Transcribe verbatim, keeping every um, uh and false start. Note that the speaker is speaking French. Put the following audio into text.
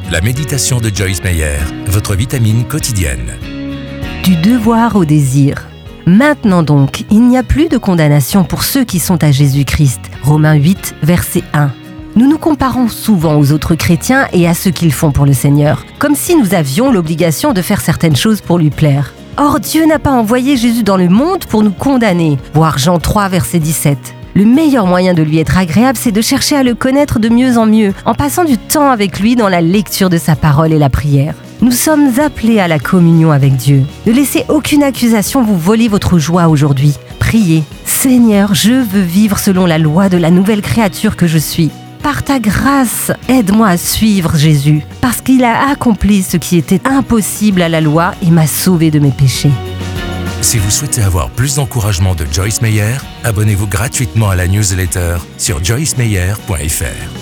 La méditation de Joyce Meyer, votre vitamine quotidienne. Du devoir au désir. Maintenant donc, il n'y a plus de condamnation pour ceux qui sont à Jésus-Christ. Romains huit, verset un. Nous nous comparons souvent aux autres chrétiens et à ce qu'ils font pour le Seigneur, comme si nous avions l'obligation de faire certaines choses pour lui plaire. Or, Dieu n'a pas envoyé Jésus dans le monde pour nous condamner. Voir Jean trois, verset dix-sept. Le meilleur moyen de lui être agréable, c'est de chercher à le connaître de mieux en mieux, en passant du temps avec lui dans la lecture de sa parole et la prière. Nous sommes appelés à la communion avec Dieu. Ne laissez aucune accusation vous voler votre joie aujourd'hui. Priez. Seigneur, je veux vivre selon la loi de la nouvelle créature que je suis. Par ta grâce, aide-moi à suivre Jésus, parce qu'il a accompli ce qui était impossible à la loi et m'a sauvé de mes péchés. Si vous souhaitez avoir plus d'encouragement de Joyce Meyer, abonnez-vous gratuitement à la newsletter sur joyce meyer point f r.